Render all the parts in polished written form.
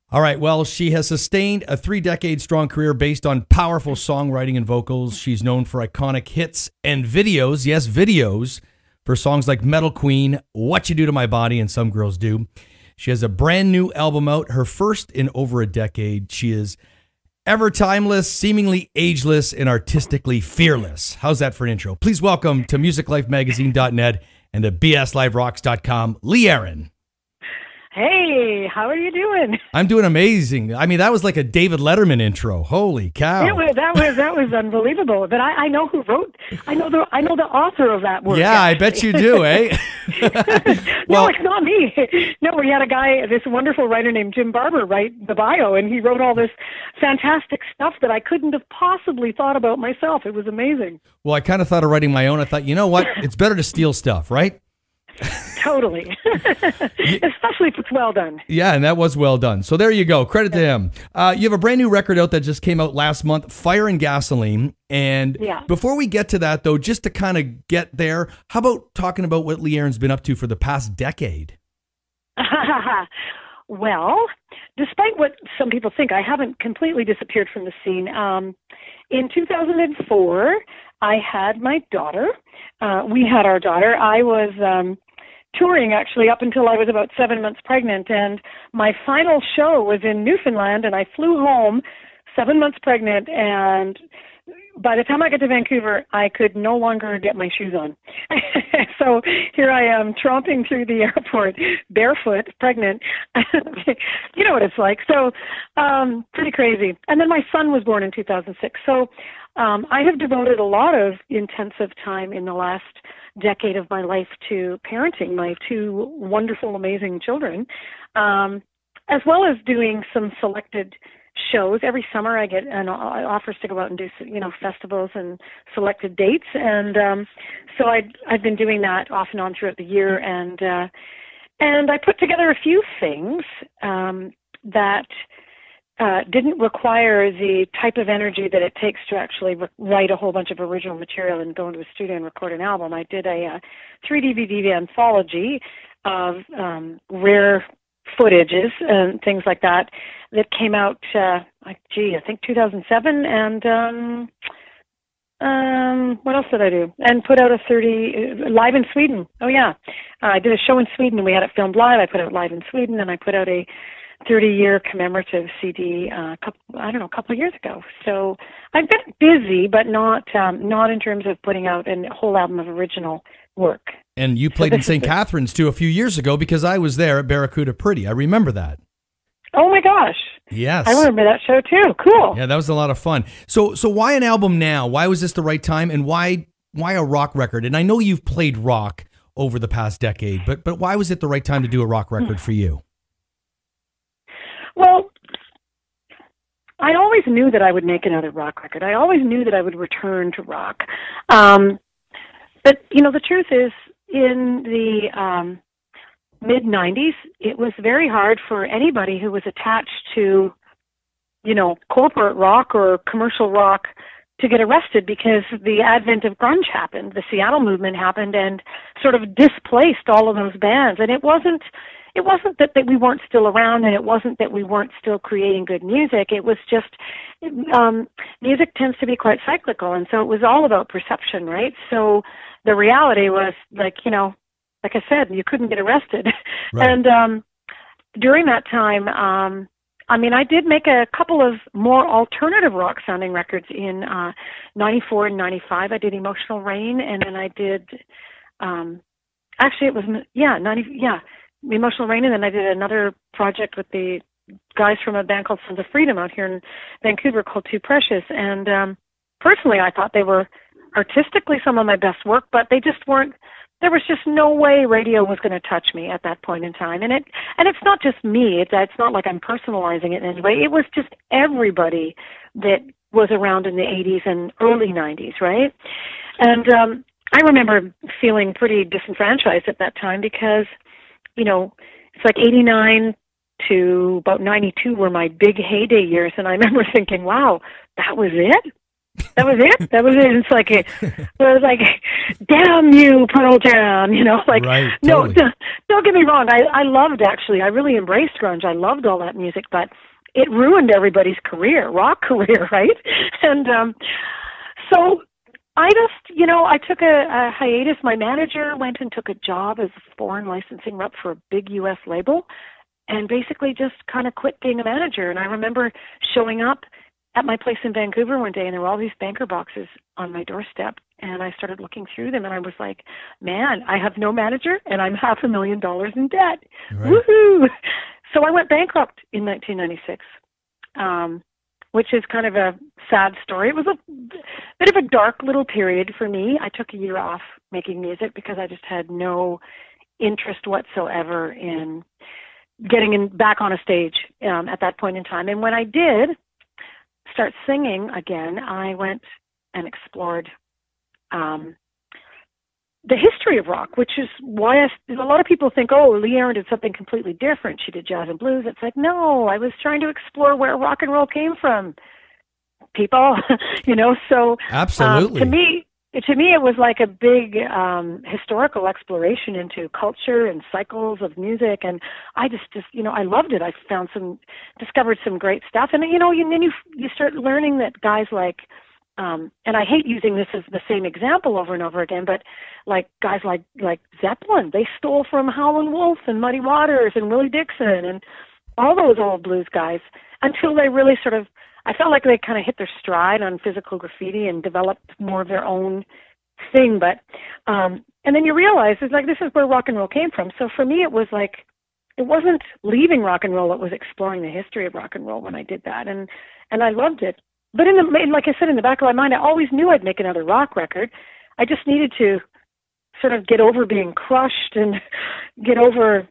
All right. Well, she has sustained a 3-decade strong career based on powerful songwriting and vocals. She's known for iconic hits and videos. Yes, videos for songs like Metal Queen, What You Do to My Body, and Some Girls Do. She has a brand new album out, her first in over a decade. She is ever timeless, seemingly ageless, and artistically fearless. How's that for an intro? Please welcome to musiclifemagazine.net and to bsliverocks.com, Lee Aaron. Hey, how are you doing? I'm doing amazing. I mean, that was like a David Letterman intro. Holy cow! That was unbelievable. But I know who wrote. I know the author of that work. Yeah, actually. I bet you do, eh? No, it's not me. No, we had a guy, this wonderful writer named Jim Barber, write the bio, and he wrote all this fantastic stuff that I couldn't have possibly thought about myself. It was amazing. Well, I kind of thought of writing my own. I thought, you know what? It's better to steal stuff, right? Totally. Especially if it's well done. Yeah, and that was well done. So there you go. Credit to him. You have a brand new record out that just came out last month, Fire and Gasoline. And before we get to that, though, just to kind of get there, how about talking about what Lee Aaron's been up to for the past decade? Well, despite what some people think, I haven't completely disappeared from the scene. In 2004, I had my daughter. We had our daughter. I was touring, actually, up until I was about 7 months pregnant. And my final show was in Newfoundland, and I flew home 7 months pregnant. And by the time I got to Vancouver, I could no longer get my shoes on. So here I am tromping through the airport, barefoot, pregnant. You know what it's like. So pretty crazy. And then my son was born in 2006. So I have devoted a lot of intensive time in the last decade of my life to parenting my two wonderful, amazing children, as well as doing some selected shows. Every summer I get offers to go out and do, festivals and selected dates. And so I've been doing that off and on throughout the year. And I put together a few things that didn't require the type of energy that it takes to actually write a whole bunch of original material and go into a studio and record an album. I did a 3 DVD anthology of rare footages and things like that came out, I think 2007. And what else did I do? And put out a 30 live in Sweden. Oh yeah, I did a show in Sweden and we had it filmed live. I put out live in Sweden, and I put out a 30-year commemorative CD a couple of years ago. So I've been busy, but not in terms of putting out a whole album of original work. And you played in St. Catharines too a few years ago, because I was there at Barracuda Pretty. I remember that. Oh my gosh. Yes. I remember that show too. Cool. Yeah, that was a lot of fun. So why an album now? Why was this the right time? And why a rock record? And I know you've played rock over the past decade, but why was it the right time to do a rock record for you? Well, I always knew that I would make another rock record. I always knew that I would return to rock. But, the truth is, in the mid-'90s, it was very hard for anybody who was attached to, corporate rock or commercial rock to get arrested, because the advent of grunge happened. The Seattle movement happened and sort of displaced all of those bands. And it wasn't that we weren't still around, and it wasn't that we weren't still creating good music. It was just, music tends to be quite cyclical, and so it was all about perception, right? So the reality was, like I said, you couldn't get arrested. Right. And during that time, I did make a couple of more alternative rock sounding records in 94 and 95. I did Emotional Rain, and then I did, Emotional Rain, and then I did another project with the guys from a band called Sons of Freedom out here in Vancouver called Too Precious. And personally, I thought they were artistically some of my best work, but they just weren't. There was just no way radio was going to touch me at that point in time. And it's not just me. It's not like I'm personalizing it in any way. It was just everybody that was around in the 80s and early 90s, right? And I remember feeling pretty disenfranchised at that time because, it's like 89 to about 92 were my big heyday years. And I remember thinking, wow, that was it? That was it. That was it. It's like, it was like, damn you, Pearl Jam. You know, like, Right, no, totally. don't get me wrong. I loved, actually. I really embraced grunge. I loved all that music, but it ruined everybody's career, rock career, right? And so I just, I took a hiatus. My manager went and took a job as a foreign licensing rep for a big U.S. label, and basically just kind of quit being a manager. And I remember showing up at my place in Vancouver one day, and there were all these banker boxes on my doorstep, and I started looking through them, and I was like, man, I have no manager, and I'm $500,000 in debt. Right. Woohoo! So I went bankrupt in 1996, which is kind of a sad story. It was a bit of a dark little period for me. I took a year off making music because I just had no interest whatsoever in getting back on a stage at that point in time. And when I did start singing again, I went and explored the history of rock, which is why a lot of people think, oh, Lee Aaron did something completely different. She did jazz and blues. It's like, no, I was trying to explore where rock and roll came from, people. So Absolutely. to me, it was like a big historical exploration into culture and cycles of music, and I just I loved it. I discovered some great stuff, and then you start learning that guys like, and I hate using this as the same example over and over again, but like guys like Zeppelin, they stole from Howlin' Wolf and Muddy Waters and Willie Dixon and all those old blues guys until they really I felt like they kind of hit their stride on physical graffiti and developed more of their own thing. But, and then you realize it's like, this is where rock and roll came from. So for me, it was like, it wasn't leaving rock and roll. It was exploring the history of rock and roll when I did that. And I loved it. But like I said, in the back of my mind, I always knew I'd make another rock record. I just needed to sort of get over being crushed and get over,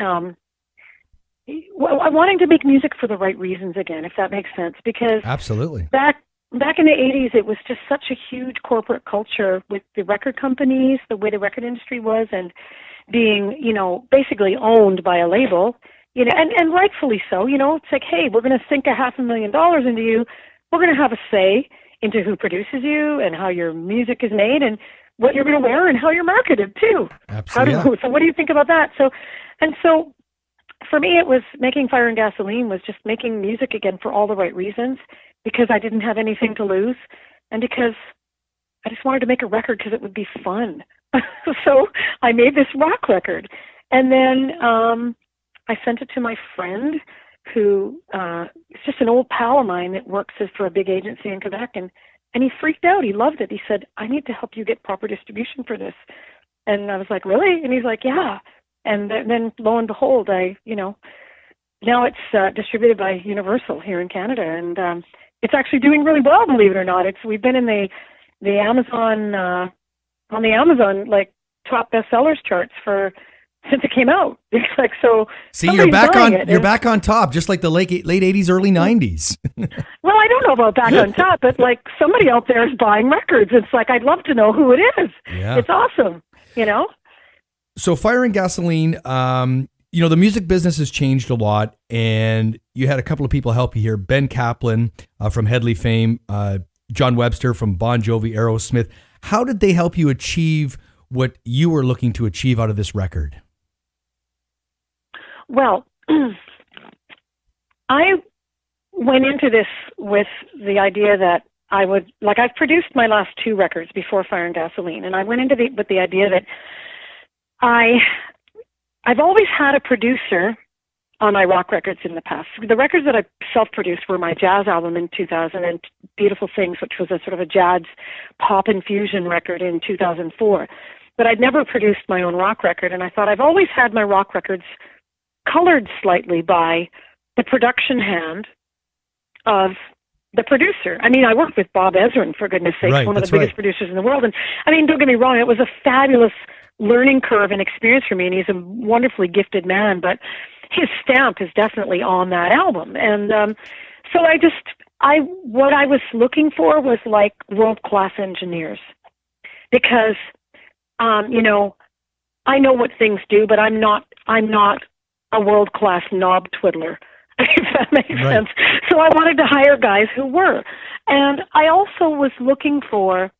wanting to make music for the right reasons again, if that makes sense. Because Absolutely. back in the 80s, it was just such a huge corporate culture with the record companies, the way the record industry was, and being, basically owned by a label, and rightfully so. It's like, hey, we're going to sink $500,000 into you. We're going to have a say into who produces you and how your music is made and what you're going to wear and how you're marketed too. Absolutely. So what do you think about that? So for me, it was making Fire and Gasoline was just making music again for all the right reasons, because I didn't have anything to lose, and because I just wanted to make a record because it would be fun. So I made this rock record, and then I sent it to my friend, who is just an old pal of mine that works for a big agency in Quebec, and he freaked out. He loved it. He said, I need to help you get proper distribution for this. And I was like, really? And he's like, yeah. And then lo and behold, now it's distributed by Universal here in Canada, and it's actually doing really well, believe it or not. We've been in the Amazon on the Amazon like top bestsellers charts since it came out. It's like, so see, you're back on top, just like the late 80s, early 90s. Well, I don't know about back on top, but like somebody out there is buying records. It's like, I'd love to know who it is. Yeah. It's awesome, So Fire and Gasoline, the music business has changed a lot, and you had a couple of people help you here. Ben Kaplan from Headley fame, John Webster from Bon Jovi, Aerosmith. How did they help you achieve what you were looking to achieve out of this record? Well, I went into this with the idea that I've produced my last two records before Fire and Gasoline, and I went into with the idea that I've always had a producer on my rock records in the past. The records that I self-produced were my jazz album in 2000 and Beautiful Things, which was a sort of a jazz pop infusion record in 2004. But I'd never produced my own rock record, and I thought I've always had my rock records colored slightly by the production hand of the producer. I mean, I worked with Bob Ezrin, for goodness sakes, right, one of the biggest producers in the world. And I mean, don't get me wrong, it was a fabulous learning curve and experience for me, and he's a wonderfully gifted man, but his stamp is definitely on that album. And so what I was looking for was like world-class engineers, because I know what things do, but I'm not a world-class knob twiddler, if that makes sense. So I wanted to hire guys who were. And I also was looking for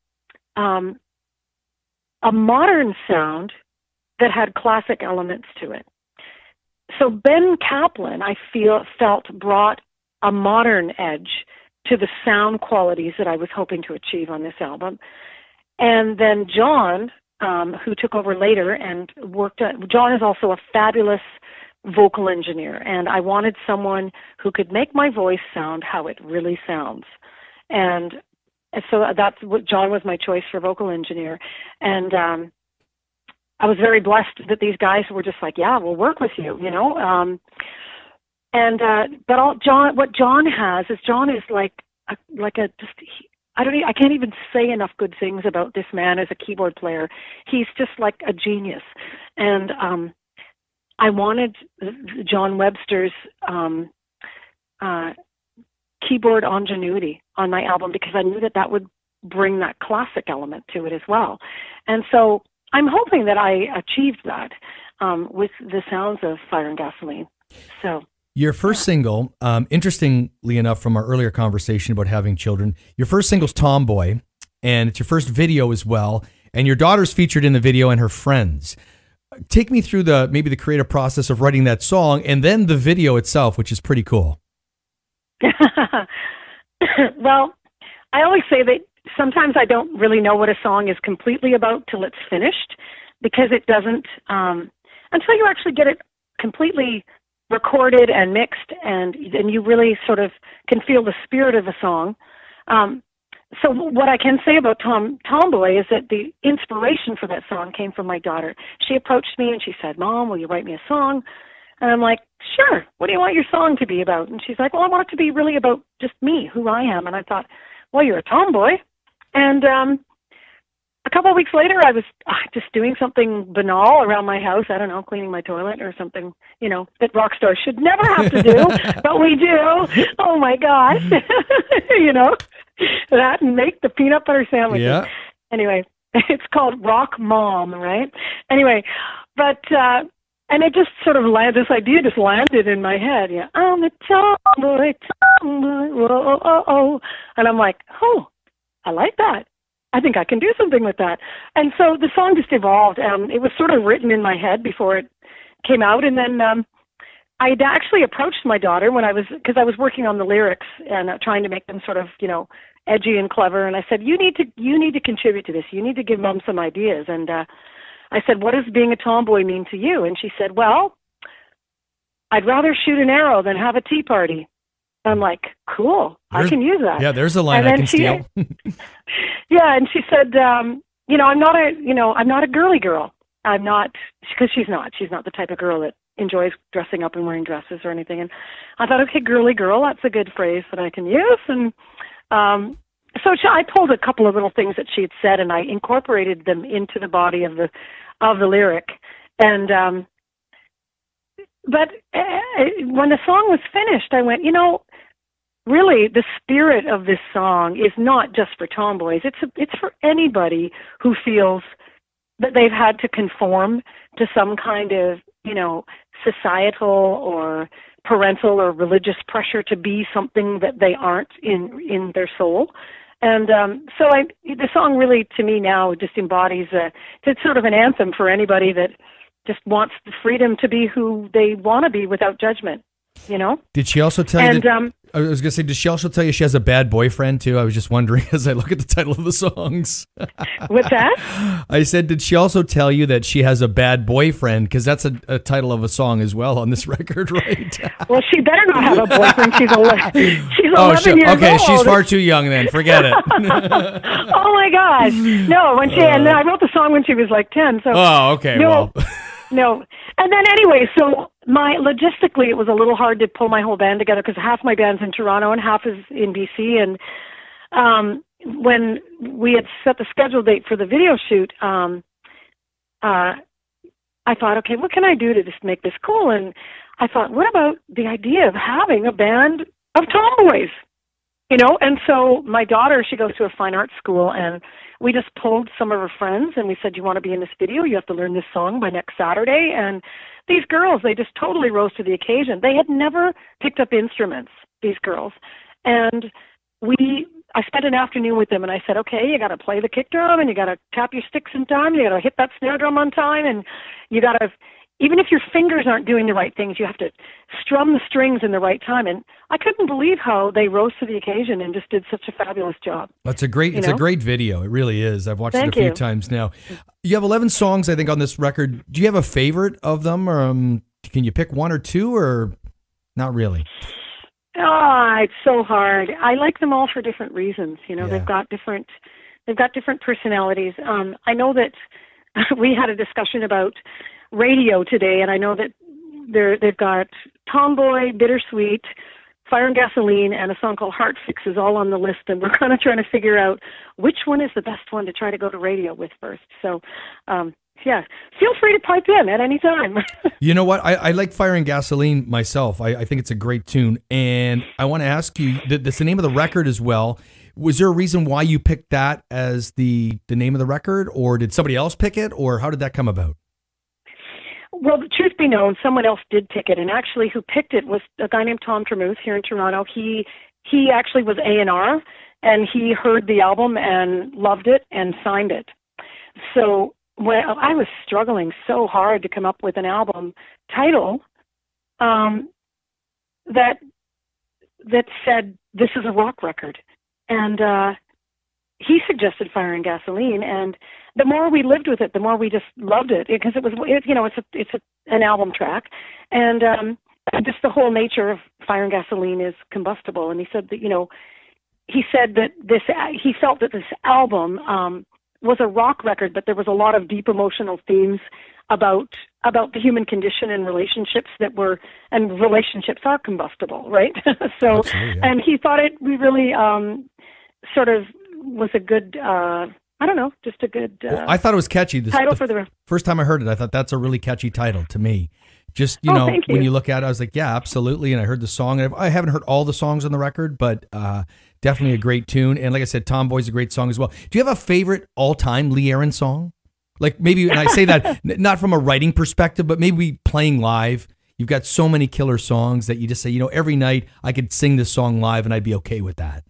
a modern sound that had classic elements to it. So Ben Kaplan, I felt brought a modern edge to the sound qualities that I was hoping to achieve on this album. And then John, who took over later and John is also a fabulous vocal engineer, and I wanted someone who could make my voice sound how it really sounds. And so that's what John was my choice for vocal engineer. And I was very blessed that these guys were just like, yeah, we'll work with you, you know. What John has is John is I can't even say enough good things about this man as a keyboard player. He's just like a genius. And I wanted John Webster's keyboard ingenuity on my album because I knew that would bring that classic element to it as well. And so I'm hoping that I achieved that with the sounds of Fire and Gasoline. So your first single, interestingly enough, from our earlier conversation about having children, your first single's Tomboy, and it's your first video as well. And your daughter's featured in the video and her friends. Take me through maybe the creative process of writing that song and then the video itself, which is pretty cool. Well, I always say that sometimes I don't really know what a song is completely about till it's finished, because it doesn't, until you actually get it completely recorded and mixed and you really sort of can feel the spirit of the song. So what I can say about Tomboy is that the inspiration for that song came from my daughter. She approached me and she said, "Mom, will you write me a song?" And I'm like, "Sure. What do you want your song to be about?" And she's like, "Well, I want it to be really about just me, who I am." And I thought, well, you're a tomboy. And a couple of weeks later, I was just doing something banal around my house. I don't know, cleaning my toilet or something, you know, that rock stars should never have to do, but we do. Oh, my gosh. You know, that and make the peanut butter sandwiches. Yeah. Anyway, it's called Rock Mom, right? Anyway, but, and it just sort of this idea just landed in my head. Yeah, I'm a tomboy, whoa, oh, oh. And I'm like, oh, I like that. I think I can do something with that. And so the song just evolved. It was sort of written in my head before it came out. And then I'd actually approached my daughter because I was working on the lyrics and trying to make them sort of, you know, edgy and clever. And I said, you need to contribute to this. You need to give Mom some ideas. And I said, what does being a tomboy mean to you? And she said, well, I'd rather shoot an arrow than have a tea party. I'm like, cool, I can use that. Yeah, there's a line I can steal. Yeah, and she said, you know, I'm not a girly girl. I'm not, because she's not the type of girl that enjoys dressing up and wearing dresses or anything. And I thought, okay, girly girl, that's a good phrase that I can use. And so I pulled a couple of little things that she had said, and I incorporated them into the body of the lyric. And but when the song was finished, I went, you know, really, the spirit of this song is not just for tomboys. It's for anybody who feels that they've had to conform to some kind of, you know, societal or parental or religious pressure to be something that they aren't in their soul. And so the song really, to me now, just embodies it's sort of an anthem for anybody that just wants the freedom to be who they want to be without judgment, you know? Did she also tell you I was going to say, did she also tell you she has a bad boyfriend too? I was just wondering as I look at the title of the songs. What's that? I said, did she also tell you that she has a bad boyfriend? Because that's a title of a song as well on this record, right? Well, she better not have a boyfriend. She's 11 years old. Okay, she's far too young then. Forget it. Oh my gosh. No, and I wrote the song when she was like 10. So okay. No. No. And then anyway, so logistically, it was a little hard to pull my whole band together because half my band's in Toronto and half is in BC. And when we had set the schedule date for the video shoot, I thought, okay, what can I do to just make this cool? And I thought, what about the idea of having a band of tomboys? You know, and so my daughter, she goes to a fine arts school, and we just pulled some of her friends, and we said, you want to be in this video? You have to learn this song by next Saturday. And these girls, they just totally rose to the occasion. They had never picked up instruments, these girls. And we I spent an afternoon with them, and I said, okay, you got to play the kick drum, and you got to tap your sticks in time, you got to hit that snare drum on time, and you got to, even if your fingers aren't doing the right things, you have to strum the strings in the right time. And I couldn't believe how they rose to the occasion and just did such a fabulous job. It's a great video. It really is. I've watched it a few times now. You have 11 songs, I think, on this record. Do you have a favorite of them, or can you pick one or two, or not really? It's so hard. I like them all for different reasons. They've got different personalities. I know that we had a discussion about radio today, and I know that they've got Tomboy, Bittersweet, Fire and Gasoline, and a song called Heart Fixes all on the list, and we're kind of trying to figure out which one is the best one to try to go to radio with first. So, yeah, feel free to pipe in at any time. You know what? I like Fire and Gasoline myself. I think it's a great tune. And I want to ask you, that's the name of the record as well. Was there a reason why you picked that as the name of the record, or did somebody else pick it, or how did that come about? Well, the truth be known, someone else did pick it. And actually who picked it was a guy named Tom Tremuth here in Toronto. He actually was A&R, and he heard the album and loved it and signed it. So I was struggling so hard to come up with an album title that said, this is a rock record. And he suggested Fire and Gasoline, and the more we lived with it, the more we just loved it, because it's an album track, and just the whole nature of Fire and Gasoline is combustible. And he said that he felt that this album was a rock record, but there was a lot of deep emotional themes about the human condition and relationships relationships are combustible, right? So, absolutely, yeah. And he thought it really sort of was a good, just a good well, I thought it was catchy. Title for the first time I heard it, I thought that's a really catchy title to me. Just, when you look at it, I was like, yeah, absolutely. And I heard the song. I haven't heard all the songs on the record, but definitely a great tune. And like I said, Tomboy's a great song as well. Do you have a favorite all-time Lee Aaron song? Like maybe, and I say that not from a writing perspective, but maybe playing live. You've got so many killer songs that you just say, every night I could sing this song live and I'd be okay with that.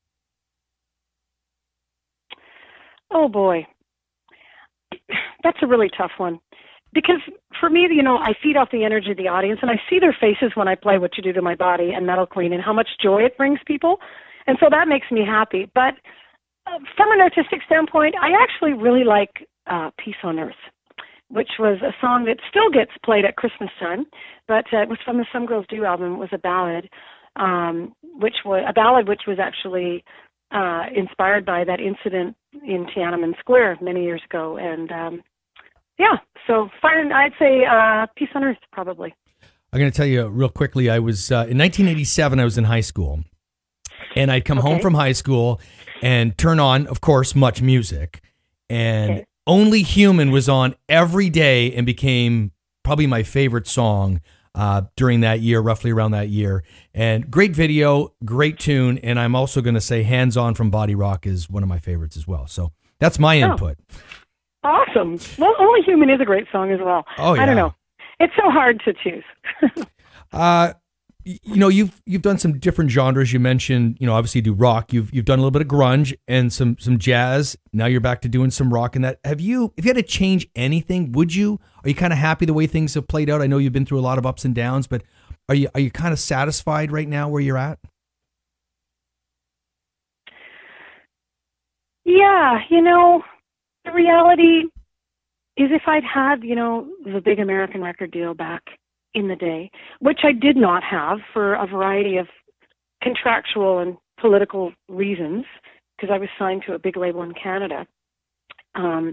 Oh, boy. That's a really tough one. Because for me, I feed off the energy of the audience, and I see their faces when I play What You Do to My Body and Metal Queen and how much joy it brings people. And so that makes me happy. But from an artistic standpoint, I actually really like Peace on Earth, which was a song that still gets played at Christmas time. But it was from the Some Girls Do album. It was a ballad, which was actually inspired by that incident in Tiananmen Square many years ago. And so I'd say Peace on Earth, probably. I'm going to tell you real quickly, I was in 1987, I was in high school. And I'd come home from high school and turn on, of course, Much Music. And Only Human was on every day and became probably my favorite song during that year, roughly around that year. And great video, great tune. And I'm also going to say Hands On from Body Rock is one of my favorites as well. So that's my input. Awesome. Well, Only Human is a great song as well. Oh, yeah. I don't know. It's so hard to choose. You've done some different genres. You mentioned, obviously you do rock. You've done a little bit of grunge and some jazz. Now you're back to doing some rock and that. If you had to change anything, are you kind of happy the way things have played out? I know you've been through a lot of ups and downs, but are you kind of satisfied right now where you're at? Yeah, the reality is if I'd had, the big American record deal back in the day, which I did not have for a variety of contractual and political reasons, because I was signed to a big label in Canada, and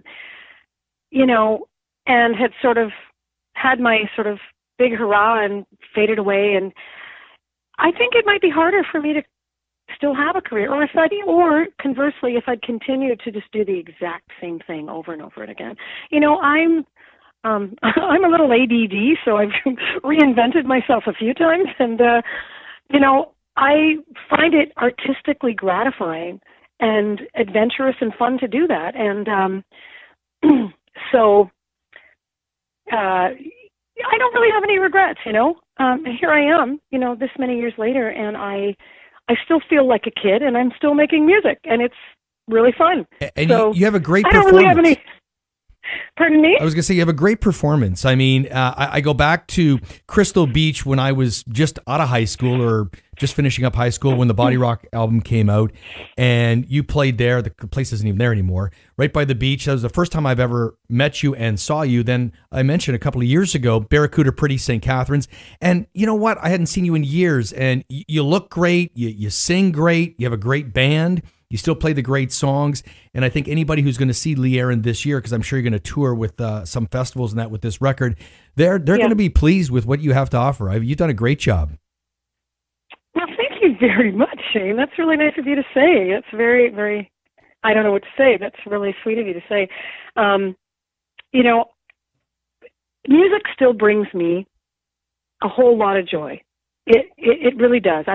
had sort of had my sort of big hurrah and faded away. And I think it might be harder for me to still have a career, or conversely, if I'd continued to just do the exact same thing over and over again. I'm a little ADD, so I've reinvented myself a few times, and I find it artistically gratifying and adventurous and fun to do that. And so I don't really have any regrets. Here I am, this many years later, and I still feel like a kid, and I'm still making music, and it's really fun. And so you have a great I performance. don't really have any. Pardon me? I was going to say, you have a great performance. I mean, I go back to Crystal Beach when I was just out of high school or just finishing up high school when the Body Rock album came out, and you played there. The place isn't even there anymore, right by the beach. That was the first time I've ever met you and saw you. Then I mentioned a couple of years ago, Barracuda Pretty St. Catharines. And you know what? I hadn't seen you in years, and you look great. You sing great. You have a great band. You still play the great songs, and I think anybody who's going to see Lee Aaron this year, because I'm sure you're going to tour with some festivals and that with this record, they're going to be pleased with what you have to offer. You've done a great job. Well, thank you very much, Shane. That's really nice of you to say. That's very, very, I don't know what to say. That's really sweet of you to say. You know, music still brings me a whole lot of joy. It really does.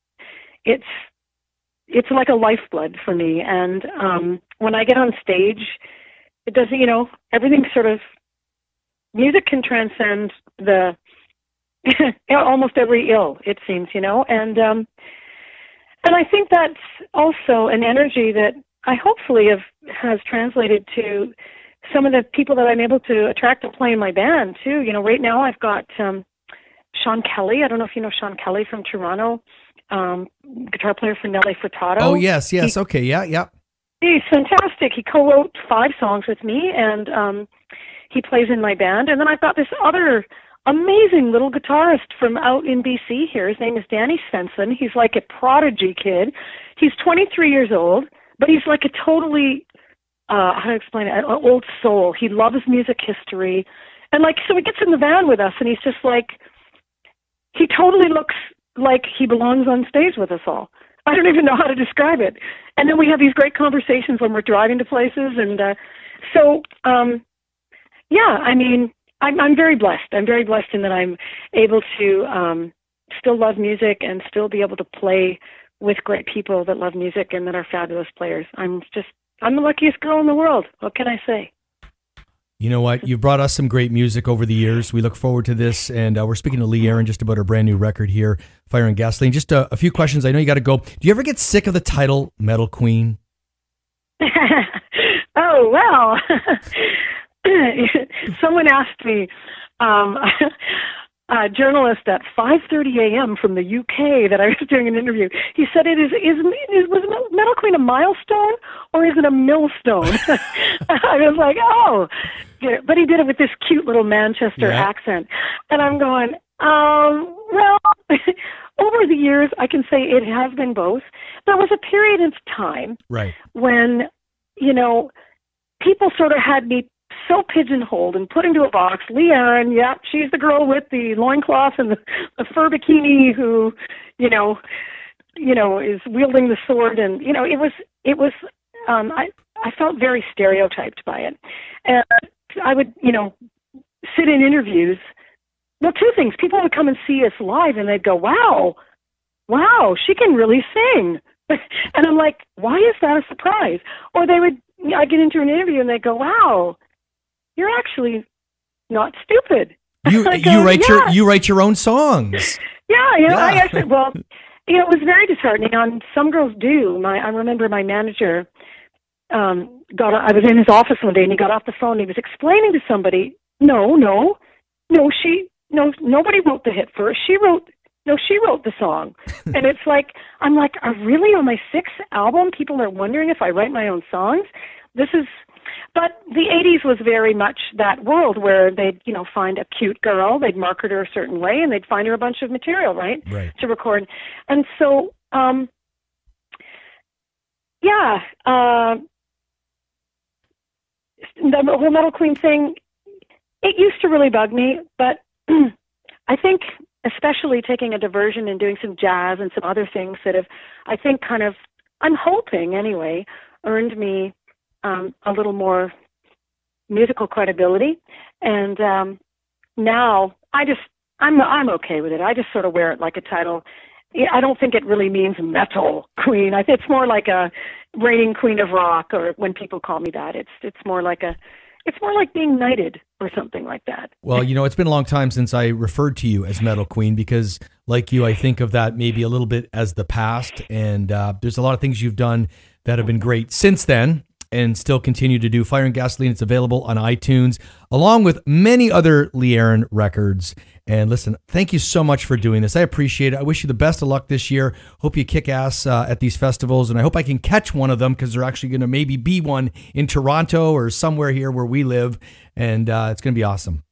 It's like a lifeblood for me. And when I get on stage, it doesn't, you know, everything sort of, music can transcend the, almost every ill, it seems, you know. And I think that's also an energy that I hopefully has translated to some of the people that I'm able to attract to play in my band, too. You know, right now I've got Sean Kelly. I don't know if you know Sean Kelly from Toronto. Guitar player for Nelly Furtado. Oh, yes. Okay, yeah. He's fantastic. He co-wrote 5 songs with me, and he plays in my band. And then I've got this other amazing little guitarist from out in BC here. His name is Danny Svensson. He's like a prodigy kid. He's 23 years old, but he's like a totally, how to explain it, an old soul. He loves music history. And like, so he gets in the van with us, and he's just like, he totally looks like he belongs on stage with us all. I don't even know how to describe it. And then we have these great conversations when we're driving to places. And yeah, I mean, I'm very blessed. I'm very blessed in that I'm able to still love music and still be able to play with great people that love music and that are fabulous players. I'm the luckiest girl in the world. What can I say? You know what? You've brought us some great music over the years. We look forward to this, and we're speaking to Lee Aaron just about her brand new record here, Fire and Gasoline. Just a few questions. I know you got to go. Do you ever get sick of the title Metal Queen? Oh, well. Someone asked me, a journalist at 5:30 a.m. from the UK that I was doing an interview. He said, was Metal Queen a milestone or is it a millstone? I was like, oh, yeah. But he did it with this cute little Manchester accent. And I'm going, well, over the years, I can say it has been both. There was a period of time when, you know, people sort of had me so pigeonholed and put into a box. Lee Aaron, yeah, she's the girl with the loincloth and the fur bikini who, you know, is wielding the sword. And, you know, it was, I felt very stereotyped by it. And I would, you know, sit in interviews. Well, 2 things. People would come and see us live and they'd go, wow, she can really sing. And I'm like, why is that a surprise? Or I get into an interview and they go, wow, you're actually not stupid. You write your own songs. Yeah, you know, I actually, well, you know, it was very disheartening. Some girls do. I remember my manager I was in his office one day and he got off the phone and he was explaining to somebody, nobody wrote the hit for her. She wrote the song. And it's like, I'm like, really on my 6th album, people are wondering if I write my own songs? But the 80s was very much that world where they'd, you know, find a cute girl, they'd market her a certain way, and they'd find her a bunch of material, right. To record. And so, the whole Metal Queen thing, it used to really bug me, but I think especially taking a diversion and doing some jazz and some other things that have, I think I'm hoping anyway, earned me a little more musical credibility. And now I'm okay with it. I just sort of wear it like a title. I don't think it really means metal queen. I think it's more like a reigning queen of rock, or when people call me that, it's more like being knighted or something like that. Well, it's been a long time since I referred to you as Metal Queen because, like you, I think of that maybe a little bit as the past. And there's a lot of things you've done that have been great since then and still continue to do. Fire and Gasoline, it's available on iTunes, along with many other Lee Aaron records. And listen, thank you so much for doing this. I appreciate it. I wish you the best of luck this year. Hope you kick ass at these festivals, and I hope I can catch one of them because they're actually going to maybe be one in Toronto or somewhere here where we live, and it's going to be awesome.